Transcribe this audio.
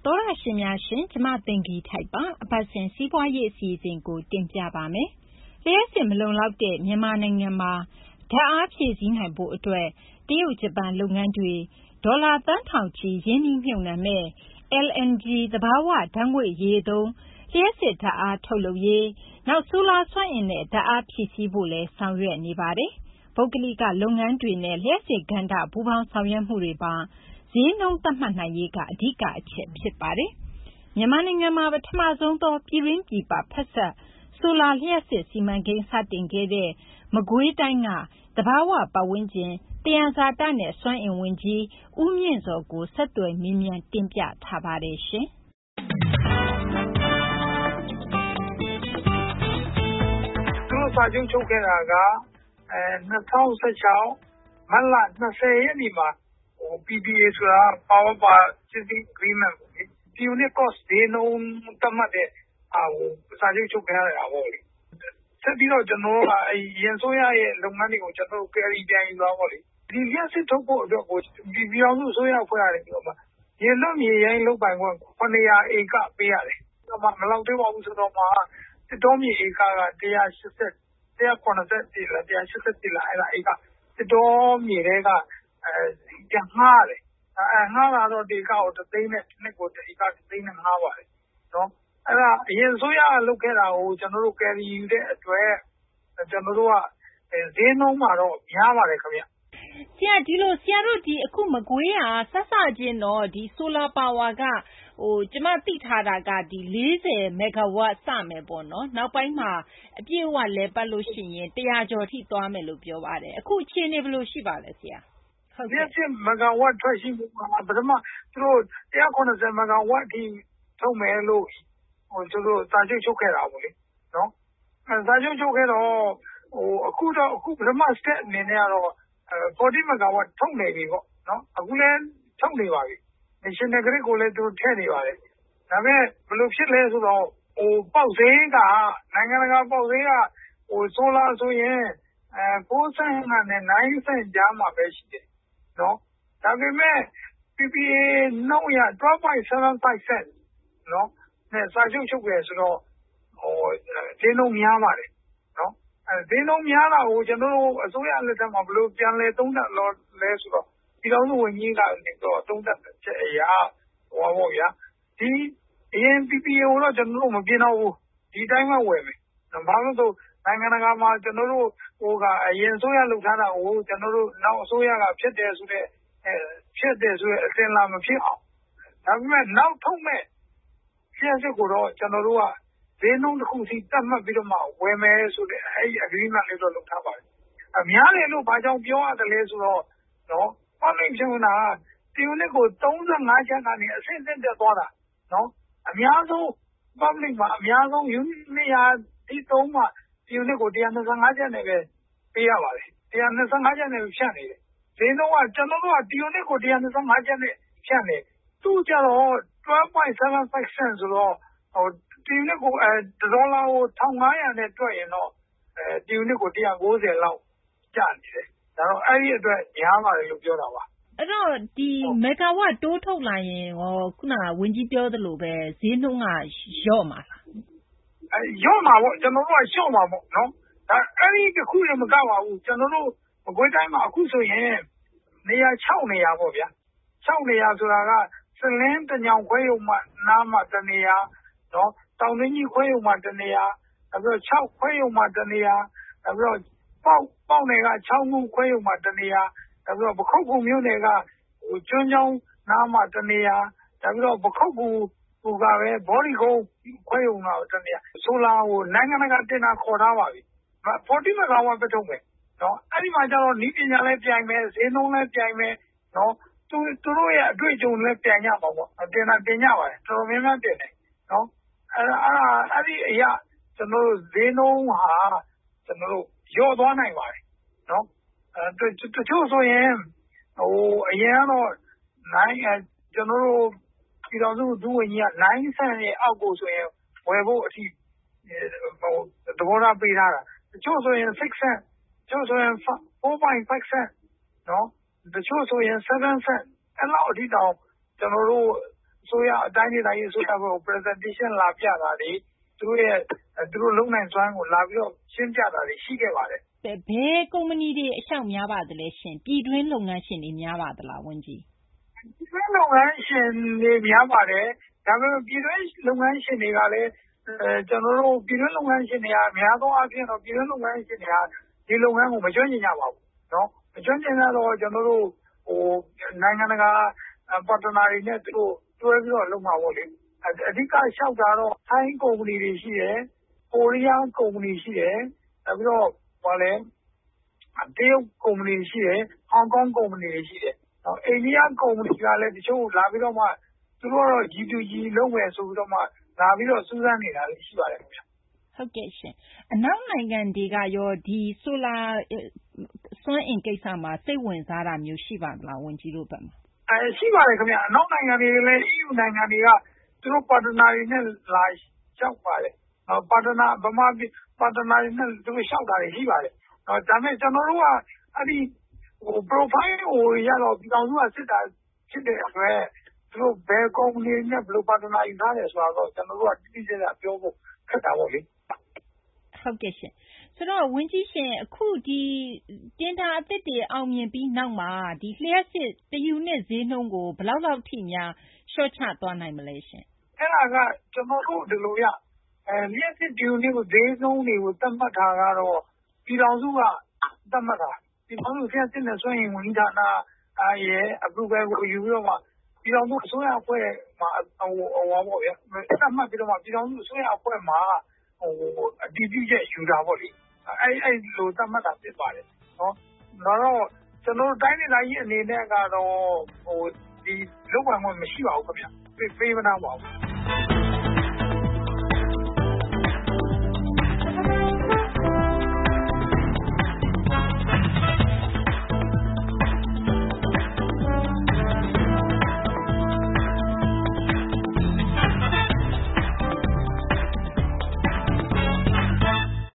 သောရရှင်များရှင်ကျမသိင်္ဂီထိုက်ပါအပတ်စဉ်စီးပွားရေးအစီအစဉ်ကိုတင်ပြပါမယ်။လျှက်စစ်မလုံလောက်တဲ့မြန်မာနိုင်ငံမှာဓာတ်အားဖြည့်ဆည်းနိုင်ဖို့အတွက်တရုတ်ဂျပန်လုပ်ငန်းတွေဒေါ်လာသန်းထောင်ချီရင်းနှီးမြှုပ်နှံမဲ့ LNG သဘာဝဓာတ်ငွေ့ရည်သုံးလျှက်စစ်ဓာတ်အားထုတ်လုပ်ရေးနောက်ဆိုလာစွမ်းအင်နဲ့ဓာတ်အားဖြည့်ဆည်းဖို့လည်းဆောင်ရွက်နေပါတယ်။ပုဂ္ဂလိကလုပ်ငန်းတွေနဲ့လျှက်စစ်ကဏ္ဍပူးပေါင်းဆောင်ရွက်မှုတွေပါဈေးနှုန်းသတ်မှတ်နိုင်ရေးကအဓိကအချက်ဖြစ်ပါတယ်။မြန်မာနိုင်ငံမှာပထမဆုံးသောပြည်တွင်းပြည်ပဖက်ဆက်ဆိုလာလျှက်စစ်စီမံကိန်းစတင်ခဲ့တဲ့မကွေးတိုင်းကသဘာဝပတ်ဝန်းကျင်သယံဇာတနဲ့စွမ်းအင်ဝန်ကြီးဦးမြင့်စောကိုဆက်သွယ်မေးမြန်းတင်ပြထားပါတယ်ရှင်။သူတို့စာချုပ်ချုပ်ခဲ့တာက2016မတ်လ20ရက်နေ့မှာPPA ဆိုတာ Power Purchasing Agreement ပေါ့လေ။ Unit Cost ဈေးနှုန်းသတ်မှတ်တဲ့စာချုပ်ချုပ်ခဲ့ရတာပေါ့လေ။ဆက်ပြီးတော့ကျွန်တော်တို့ကရင်ဆိုးရရဲ့လုပ်ငန်းတွေကိုကျွန်တော်တို့ carry ပြန်ယူသွားပေါ့လေ။ဒီလျှက်စစ်ထုတ်ဖို့အတွက်ကိုပြည်အောင်စုအစိုးရဖွဲ့ရတယ်ပြီးတော့မှရေလွတ်မြေရိုင်းလုပ်ပိုင်ခွင့်900ဧကပေးရတယ်။ဒါမှမလောက်သေးပါဘူးဆိုတော့မှစစ်တောမြေဧကက180 181လား181လားအဲ့ဒါဧကစစ်တောမြေတွေကပြန်ငှားတယ်ငှားလာတော့ဒီကောက်3သိန်းနဲ့နှစ်ကိုဒီက3သိန်းနဲ့ငှားပါတယ်နော်အဲ့ဒါအရင်ဆိုရလုပ်ခဲ့တာကိုကျွန်တော်တို့ carry ယူတဲ့အတွက်ကျွန်တော်တို့ကဈေးနှုန်းမှာတော့များပါတယ်ခင်ဗျဆရာဒီလိုဆရာတို့ဒီအခုမကွေးဆက်စချင်းတော့ဒီ solar power ကကျမသိထားတာကဒီ40 megawatt စမယ်ပေါ့နော်နောက်ပိုင်းမှာအပြည့်အဝလဲပတ်လို့ရှိရင်100ကျော်ထိသွားမယ်လို့ပြောပါတယ်အခုအခြေအနေဘယ်လိုရှိပါလဲဆရာဟုတ်ကဲ့100 megawatt ထွက်ရှိမှုမှာပထမသူတို့190 megawatt ထိထုတ်မယ်လို့သူတို့စာချုပ်ချုပ်ခဲ့တာပေါ့လေနော်စာချုပ်ချုပ်ခဲ့တော့အခုပထမ step အနေနဲ့ကတော့40 megawatt ထုတ်နေပြီပေါ့နော်အခုလည်းထုတ်နေပါပြီ National Grid ကိုလည်းသူထည့်နေပါတယ်ဒါပေမဲ့ဘယ်လိုဖြစ်လဲဆိုတော့ပေါက်ဈေးကနိုင်ငံတကာပေါက်ဈေးကsolar ဆိုရင်9 cent နဲ့9 cent ကြားမှာပဲရှိတယ်နော်ဒါပေမဲ့ PPA နှုန်းရ 12.75 cent နော်နဲ့စာချုပ်ချုပ်ခဲ့ဆိုတော့ဈေးနှုန်းများပါတယ်နော်ဈေးနှုန်းများတာကိုကျွန်တော်တို့အစိုးရလက်ထက်မှာဘယ်လိုပြန်လဲသုံးသပ်လဲဆိုတော့ပြည်တော်စုဝန်ကြီးကနေတော့သုံးသပ်ချက်အရာဟောပေါ့ဗျာဒီအရင် PPA ကိုတော့ကျွန်တော်တို့မပြင်တော့ဘူးဒီတိုင်းမှဝယ်မယ်ဘာလို့ဆိုနိုင်ငံတကာမှာကျွန်တော်တို့အရင်အစိုးရလုပ်ထားတာကိုကျွန်တော်တို့နောက်အစိုးရကဖြစ်တယ်ဆိုတဲ့အစဉ်လာမဖြစ်အောင်ဒါပေမဲ့နောက်ထုတ်မဲ့လျှက်စစ်ကိုတော့ကျွန်တော်တို့ကဈေးနှုန်းတစ်ခုစီတတ်မှတ်ပြီးတော့မှဝယ်မယ်ဆိုတဲ့အဲ့ဒီ agreement လေးတော့လုပ်ထားပါတယ်အများတယ်လို့ဘာကြောင့်ပြောရတယ်လဲဆိုတော့နော် public ဖြုံတာဒီunitကို35ချက်ကနေအဆင့်တက်သွားတာနော်အများဆုံး public မှာအများဆုံး unit 200ဒီ3မှာဒီ unit ကို125ချက်နဲ့ပဲပေးရပါတယ်125ချက်နဲ့ဖြတ်နေတယ်ဈေးနှုန်းကကျွန်တော်တို့ကဒီ unit ကို125ချက်နဲ့ဖြတ်နေသူ့ကြတော့ 12.75 cent ဆိုတော့ဒီ unit ကိုဒေါ်လာကို1500နဲ့တွက်ရင်တော့ဒီ unit ကို190လောက်ကျနေတယ်ဒါတော့အဲ့ဒီအတွက်များပါတယ်လို့ပြောတာပါအဲ့တော့ဒီမဂါဝတ်တိုးထုတ်လာရင်ရောခုနကဝန်ကြီးပြောသလိုပဲဈေးနှုန်းကလျော့မှာလားလျော့မှာပေါ့ကျွန်တော်တို့ကလျှော့မှာပေါ့နော်ဒါအဲ့ဒီတစ်ခုလည်းမကပါဘူးကျွန်တော်တို့မကွေးတိုင်းမှာအခုဆိုရင်နေရာ6နေရာပေါ့ဗျာ6နေရာဆိုတာကစလင်းတညောင်ခွဲရုံမှနားမှတနေရာနော်တောင်တွင်းကြီးခွဲရုံမှတနေရာနောက်ပြီးတော့6ခွဲရုံမှတနေရာနောက်ပြီးတော့ပေါက်နယ်က6ခုခွဲရုံမှတနေရာနောက်ပြီးတော့ပခုတ်ကူမြို့နယ်ကကျွန်းချောင်းနားမှတနေရာနောက်ပြီးတော့ပခုတ်ကူကပဲဘော်ဒီကုန်းခွဲရုံတော့တနေရာဆိုလာကိုနိုင်ငံတကာတင်တာခေါ်ထားပါပြီ40 megawatt ပဲထုတ်မယ်နော်အဲ့ဒီမှာကျတော့နီးပညာလည်းပြိုင်မယ်ဈေးနှုန်းလည်းပြိုင်မယ်နော်သူတို့ရဲ့အတွေ့အကြုံလည်းပြိုင်ကြပါပေါ့တင်ကြပါတယ်တော်တော်များများတင်တယ်နော်အဲ့ဒီအရာကျွန်တော်တို့ဈေးနှုန်းဟာကျွန်တော်တို့လျော့သွားနိုင်ပါတယ်နော်တချို့ဆိုရင်အရင်ကတော့ကျွန်တော်တို့ပြည်တော်စုဒုဝန်ကြီးက9 cent ရဲ့အောက်ကိုဆိုရင်ဝယ်ဖို့အထိသဘောထားပေးထားတာတချို့ဆိုရင်6 cent တချို့ဆိုရင်4.5 cent နော်တချို့ဆိုရင်7 cent အဲ့လောက်အထိတောင်ကျွန်တော်တို့ဆိုရအတိုင်းဒေသကြီးဆိုရဘက်ကို presentation လာပြတာတွေသူတို့လုံနိုင်စွမ်းကိုလာပြီးတော့ရှင်းပြတာတွေရှိခဲ့ပါတယ်ဘယ်ကုမ္ပဏီတွေအလျှောက်များပါသလဲရှင်ပြည်တွင်းလုပ်ငန်းရှင်တွေများပါသလားဝန်ကြီးပြည်တွင်းလုပ်ငန်းရှင်တွေများပါတယ်ဒါပေမဲ့ပြည်တွင်းလုပ်ငန်းရှင်တွေကလည်းကျွန်တော်တို့ပြည်တွင်းလုပ်ငန်းရှင်တွေကများသောအားဖြင့်တော့ပြည်တွင်းလုပ်ငန်းရှင်တွေကဒီလုပ်ငန်းကိုမကျွမ်းကျင်ကြပါဘူးเนาะမကျွမ်းကျင်တော့ကျွန်တော်တို့နိုင်ငံတကာပါတနာတွေနဲ့သူတို့တွဲပြီးတော့လုပ်မှာပေါ့လေအဓိကလျှောက်တာတော့ထိုင်းကုမ္ပဏီတွေရှိတယ်ကိုရီးယားကုမ္ပဏီရှိတယ်နောက်ပြီးတော့ဘာလဲတရုတ်ကုမ္ပဏီရှိတယ်ဟောင်ကောင်ကုမ္ပဏီတွေရှိတယ်အိန္ဒိယကုမ္ပဏီကလည်းတချို့လာပြီးတော့မှသူတို့ကတော့ G2G လုပ်မယ်ဆိုပြီးတော့မှလာပြီးတော့စူးစမ်းနေတာလည်းရှိပါတယ်ခင်ဗျဟုတ်ကဲ့ရှင်အနောက်နိုင်ငံတွေကရောဒီဆိုလာစွမ်းအင်ကိစ္စမှာစိတ်ဝင်စားတာမျိုးရှိပါသလားဝန်ကြီးတို့ဘက်မှာရှိပါတယ်ခင်ဗျအနောက်နိုင်ငံတွေလည်း EU နိုင်ငံတွေကသူတို့ပါတနာတွေနဲ့လာလျှောက်ပါတယ်ပါတနာဗမာပါတနာတွေနဲ့သူတို့လျှောက်တာတွေရှိပါတယ်ဒါပေမဲ့ကျွန်တော်တို့ကအဲ့ဒီprofile ကိုရတော့ပြည်တော်စုကစစ်တာဖြစ်တဲ့အတွက်သူတို့ဘယ်ကုမ္ပဏီနဲ့ဘယ်လိုပါတနာယူထားတယ်ဆိုတော့ကျွန်တော်တို့ကတိတိကျကျပြောဖို့ခက်တာပေါ့လေဟုတ်ကဲ့ရှင်ဆိုတော့ဝန်ကြီးရှင်အခုဒီတင်ဒါအသစ်တွေအောင်မြင်ပြီးနောက်မှာဒီလျှက်စစ်တယူနစ်ဈေးနှုန်းကိုဘယ်လောက်ထိများလျှော့ချသွားနိုင်မလဲရှင်အဲ့ဒါကကျွန်တော်တို့ဒီလိုရလျှက်စစ်တယူနစ်ကိုဈေးနှုန်းတွေကိုသတ်မှတ်တာကတော့ပြည်တော်စုကသတ်မှတ်တာပြည်တော်စုလျှက်စစ်နဲ့စွန့်ရင်ဝန်ကြီးဌာနရဲ့ approval ကိုယူပြီးတော့မှပြည်တော်စုအစိုးရအဖွဲ့မှာပေါ့ဗျာသတ်မှတ်ပြီးတော့မှပြည်တော်စုအစိုးရအဖွဲ့မှာအတည်ပြုချက်ယူတာပေါ့လေအဲ့လိုသတ်မှတ်တာဖြစ်ပါတယ်နော်ဒါတော့ကျွန်တော်တို့တိုင်းဒေသကြီးအနေနဲ့ကတော့ဒီလောက်ပါမှမရှိပါဘူးခင်ဗျပေးမနာပါဘူး